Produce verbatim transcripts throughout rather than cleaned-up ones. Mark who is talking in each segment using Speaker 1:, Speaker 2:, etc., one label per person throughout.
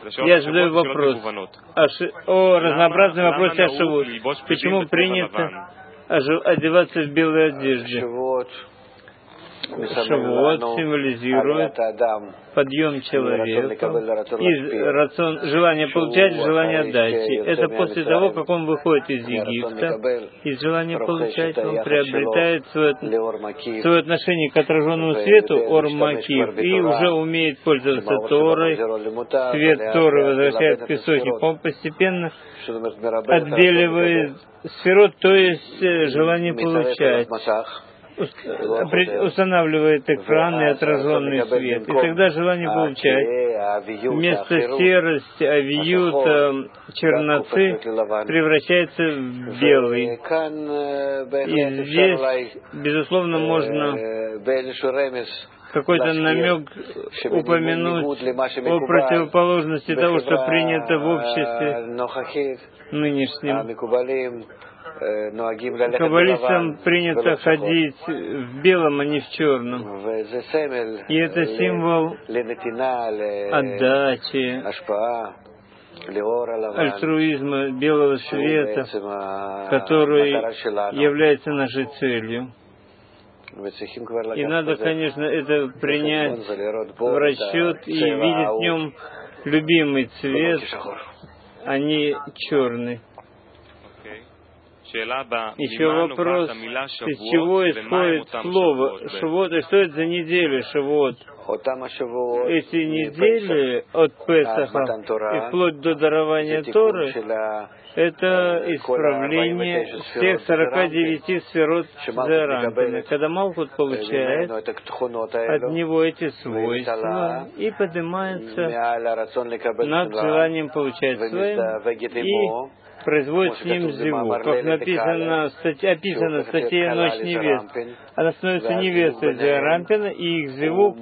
Speaker 1: Я задаю вопрос о, ши... о разнообразном вопросе о Шавуот. Почему принято одеваться в белой одежде? Шавуот символизирует подъем человека из рацион, желания получать в желание отдачи. Это после того, как он выходит из Египта, из желания получать он приобретает свое, свое отношение к отраженному свету, Ор Макив, и уже умеет пользоваться Торой. Свет Торы возвращается к источнику. Он постепенно отбеливает сферот, то есть желание получать. Устанавливает экран и отраженный свет. И тогда желание получать вместо серости, авиюта, черноты превращается в белый. И здесь, безусловно, можно какой-то намек упомянуть о противоположности того, что принято в обществе нынешнем. Каббалистам принято ходить в белом, а не в черном. И это символ отдачи, альтруизма, белого света, который является нашей целью. И надо, конечно, это принять в расчет и видеть в нем любимый цвет, а не черный. Еще вопрос, из чего исходит слово Шавуот, и что это за недели Шавуот? Эти недели от Песаха и вплоть до дарования Торы — это исправление всех сорока девяти сферот Зерампина. Когда Малхут получает от него эти свойства и поднимается над желанием получать своим и производит с ним зиву. Как написано, описано в статье «Ночь невест». Она становится невестой Зерампина, и их зиву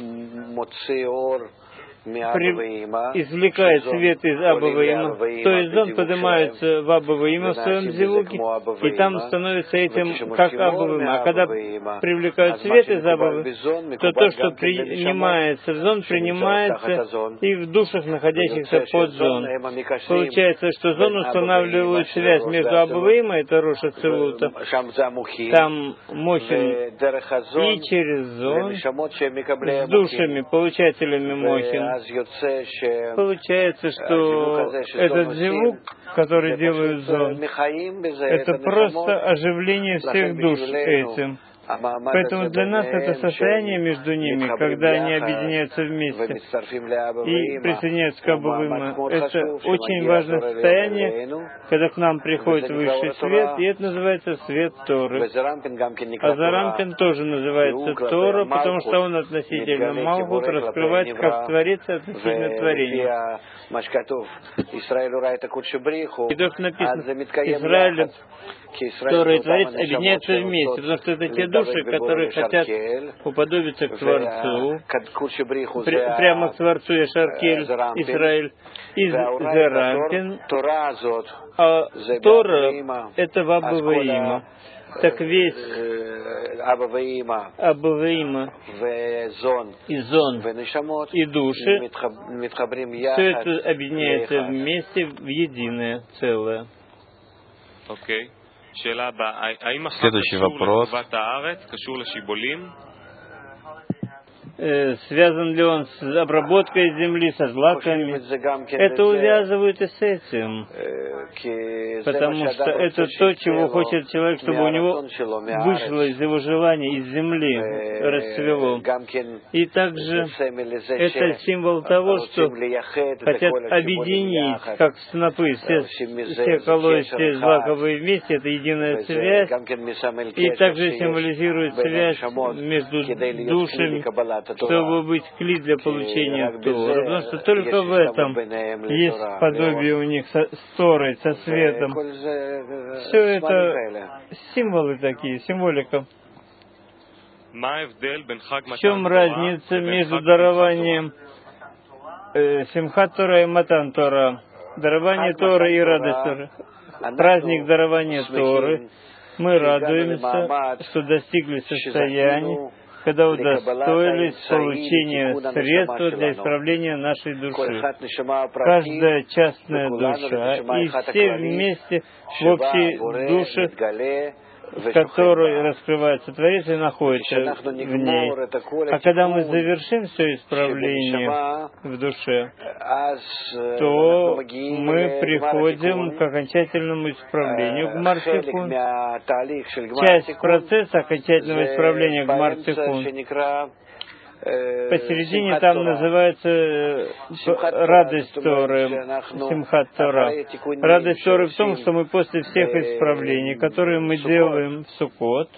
Speaker 1: При... извлекает свет из Абава-Има, то есть он поднимается в Абава-Има в своем зивуке, и там становится этим как Абава-Има. А когда привлекают свет из Абава, то то, что принимается в зон, принимается и в душах, находящихся под зон. Получается, что зон устанавливает связь между Абава-Има, это Роша Цевута, там Мохин, и через зон с душами, получателями Мохин. Получается, что этот зивук, который делают зон, это просто оживление всех душ этим. Поэтому для нас это состояние между ними, когда они объединяются вместе и присоединяются к Абава-Има, это очень важное состояние, когда к нам приходит высший свет, и это называется свет Торы. А Зарампин тоже называется Тора, потому что он относительно Малхут раскрывается как Творец относительно творения. И так написано, Израиль, Тора и Творец объединяются вместе, потому что это те души, которые хотят уподобиться к Творцу, При, прямо к Творцу Яшаркель, Израиль, из Зерампин, а Тора — это Абава-Има. Так весь Абава-Има и зон и души, все это объединяется вместе в единое целое.
Speaker 2: Следующий вопрос.
Speaker 1: Э, связан ли он с обработкой земли, со злаками? Это увязывает и с этим, потому что это то, чего хочет человек, чтобы у него вышло из его желания, из земли расцвело. И также это символ того, что хотят объединить, как снопы, все, все колосья злаковые вместе, это единая связь, и также символизирует связь между душами, чтобы быть кли для получения Торы, потому что только в этом есть подобие у них со, с Торой, со светом. Все это символы такие, символика. В чем разница между дарованием э, Симхат Тора и Матан Тора? Дарование Торы и радость Торы. Праздник дарования Торы. Мы радуемся, что достигли состояния, когда удостоились получения средства для исправления нашей души. Каждая частная душа, и все вместе в общей душе, в которой раскрывается Творец и находится в ней. А когда мы завершим все исправление в душе, то мы приходим к окончательному исправлению, к Гмар-Тикун. Часть процесса окончательного исправления Гмар-Тикун посередине там называется радость Торы, Симхат Тора. Радость Торы в том, что мы после всех исправлений, которые мы делаем в Суккот,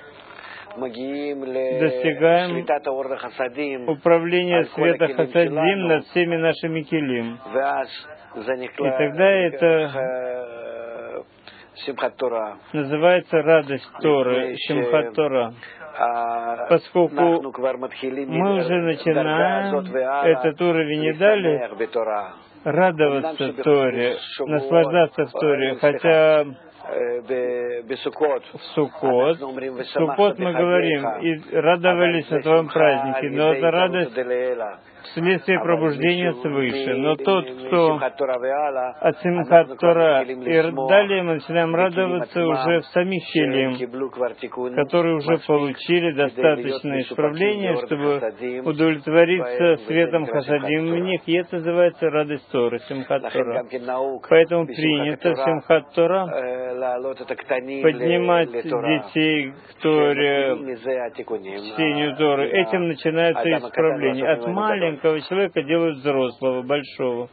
Speaker 1: достигаем управления света Хасадим над всеми нашими келим. И тогда это называется радость Торы, Симхат Тора. Поскольку мы уже начинаем этот уровень и далее радоваться Торе, наслаждаться в Торе, хотя в Суккот, в Суккот мы говорим, и радовались на твоем празднике, но это радость вследствие пробуждения свыше. Но тот, кто от Симхат Тора, и далее мы начинаем радоваться уже в самих келим, которые уже получили достаточное исправление, чтобы удовлетвориться светом Хасадим в них, и это называется радость Торы, Симхат Тора. Поэтому принято в Симхат Тора поднимать детей к Торе, чтению Торы. Этим начинается исправление. От маленького человека делают взрослого, большого.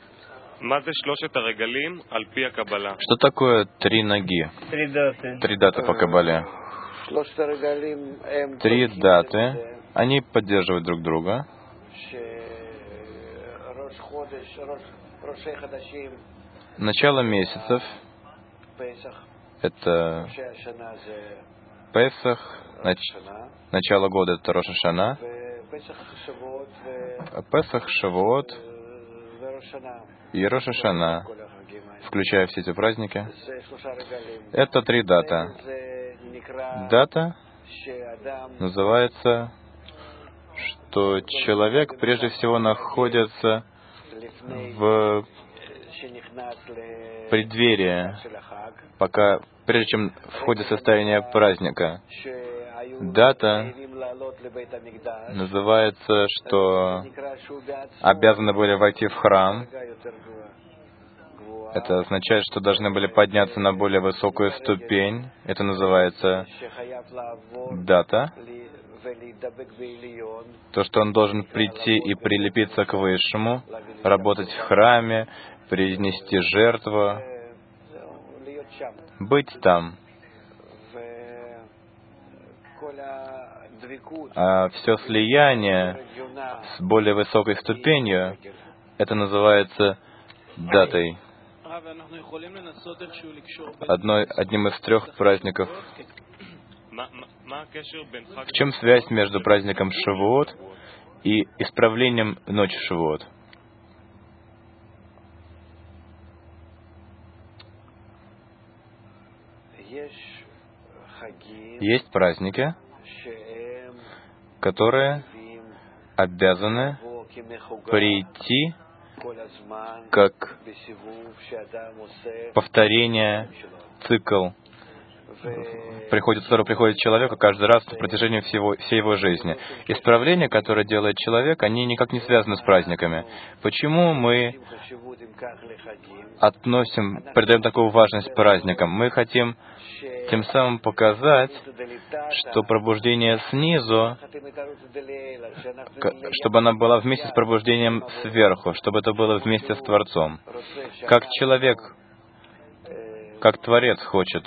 Speaker 2: Что такое три ноги?
Speaker 1: Три даты.
Speaker 2: Три даты по Кабале. Три даты, они поддерживают друг друга. Начало месяцев — это Песах, нач... начало года — это Рош ха-Шана, Песах, Шавуот и Рош ха-Шана, включая все эти праздники. Это три даты. Дата называется, что человек прежде всего находится в преддверии, пока, прежде чем входит в состояние праздника. Дата называется, что обязаны были войти в храм. Это означает, что должны были подняться на более высокую ступень. Это называется дата. То, что он должен прийти и прилепиться к Высшему, работать в храме, принести жертву, быть там. А все слияние с более высокой ступенью, это называется датой. Одной, одним из трех праздников. В чем связь между праздником Шавуот и исправлением ночи Шавуот? Есть праздники, которые обязаны прийти как повторение, цикл, приходит, который приходит человеку каждый раз на протяжении всего, всей его жизни. Исправления, которые делает человек, они никак не связаны с праздниками. Почему мы относим, придаем такую важность праздникам? Мы хотим тем самым показать, что пробуждение снизу, чтобы она была вместе с пробуждением сверху, чтобы это было вместе с Творцом. Как человек, как Творец хочет,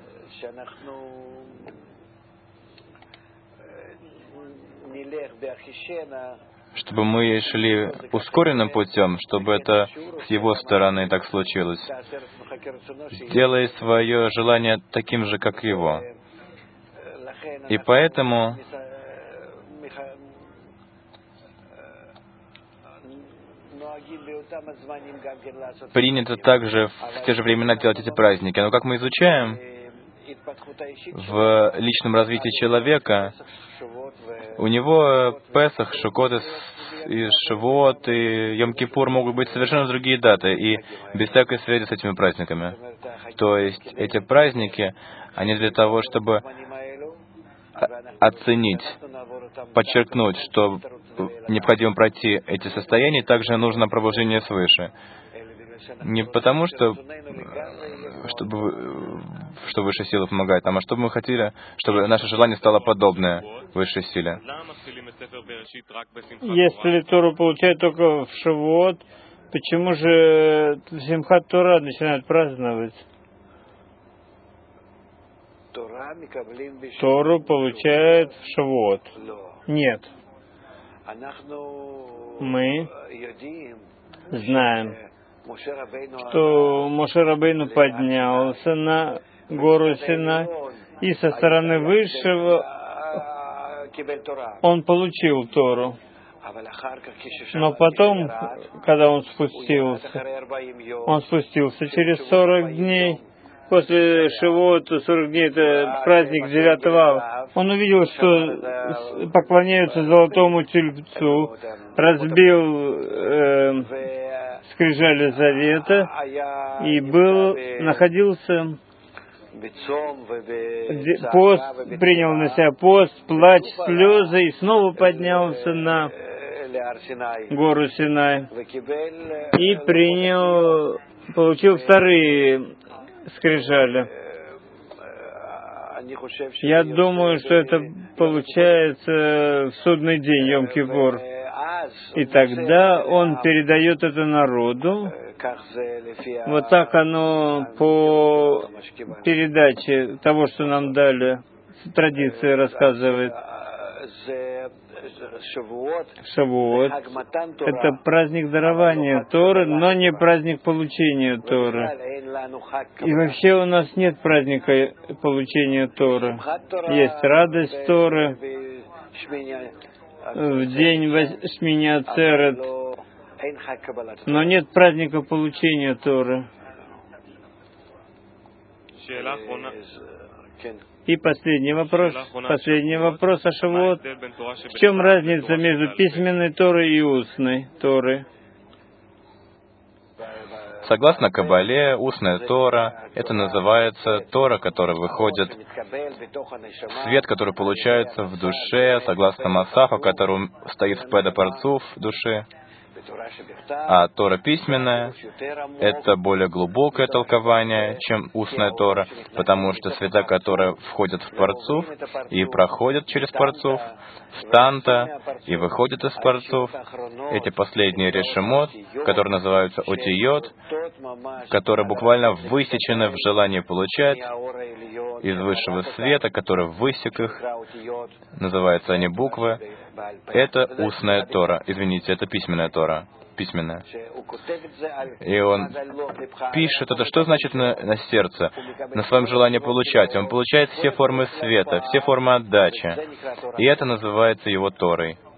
Speaker 2: чтобы мы шли ускоренным путем, чтобы это с его стороны так случилось. Делай свое желание таким же, как его. И поэтому принято также в те же времена делать эти праздники. Но как мы изучаем, в личном развитии человека, у него Песах, Шукот и Шавуот и Йом-Кипур могут быть совершенно другие даты и без всякой связи с этими праздниками. То есть эти праздники, они для того, чтобы оценить, подчеркнуть, что необходимо пройти эти состояния, также нужно пробуждение свыше. Не потому, что чтобы, что высшая сила помогает нам, а чтобы мы хотели, чтобы наше желание стало подобное высшей силе.
Speaker 1: Если Тору получают только в Шавуот, почему же Симхат Тора начинают праздновать? Тору получают в Шавуот. Нет. Мы знаем, что Моше Рабейну поднялся на гору Синай, и со стороны Высшего он получил Тору. Но потом, когда он спустился, он спустился через сорок дней, после Шавуота, сорок дней, это праздник девятого ава, он увидел, что поклоняются золотому тельцу, разбил э, скрижали завета и был, находился, пост, принял на себя пост, плач, слезы, и снова поднялся на гору Синай и принял, получил вторые скрижали. Я думаю, что это получается в судный день, Йом-Кипур. И тогда он передает это народу. Вот так оно по передаче того, что нам дали, традиция рассказывает. Шавуот — это праздник дарования Торы, но не праздник получения Торы. И вообще у нас нет праздника получения Торы. Есть радость Торы в день Шмини Ацерет, но нет праздника получения Торы. И последний вопрос. Последний вопрос о Шавуот. В чем разница между письменной Торой и устной Торой?
Speaker 2: Согласно Кабале, устная Тора — это называется Тора, которая выходит, свет, который получается в душе, согласно Масаху, который стоит в Педа Парцуф в душе. А Тора письменная — это более глубокое толкование, чем устная Тора, потому что света, которые входят в Парцуф и проходят через Парцуф, в Танта и выходят из Парцуф, эти последние решемот, которые называются Отиот, которые буквально высечены в желании получать из высшего света, который высек их, называются они буквы, это устная Тора, извините, это письменная Тора, письменная. И он пишет это, что значит на, на сердце, на своем желании получать. Он получает все формы света, все формы отдачи. И это называется его Торой.